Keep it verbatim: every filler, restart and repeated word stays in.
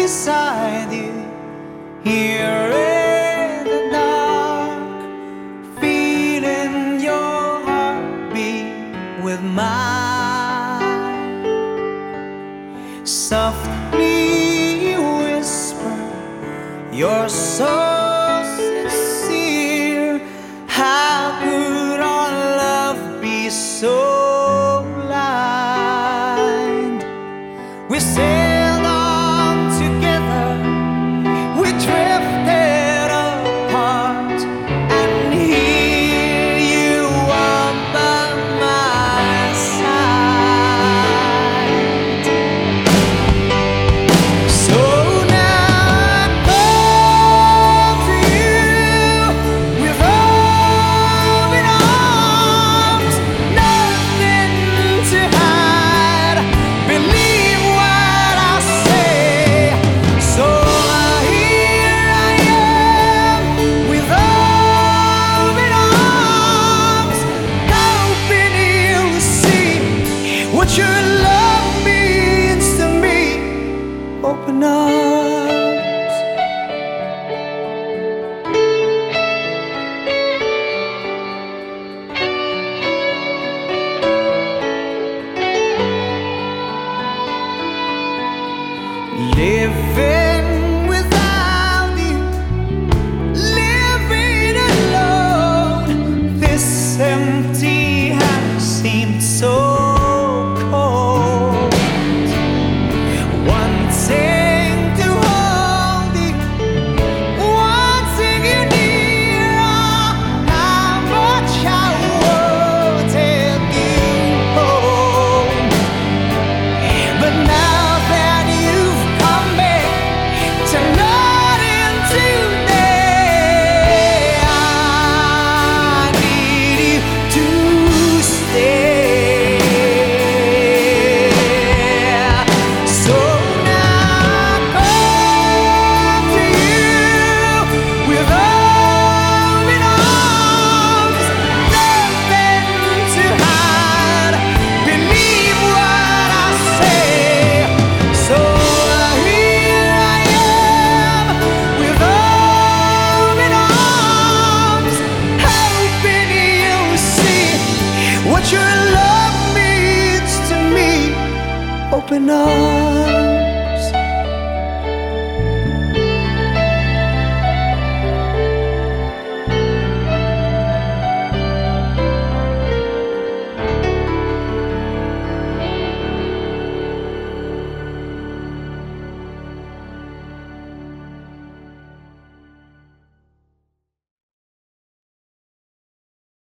beside you, here in the dark, feeling your heartbeat with mine. Softly whisper, you're so sincere. How could our love be so blind? We sailed on together, we drifted apart, and here you are by my side. So now I come to you with open arms, nothing to hide. Believe what I say. So here I am with open arms, hoping you'll see what your love means to me. Open arms. Living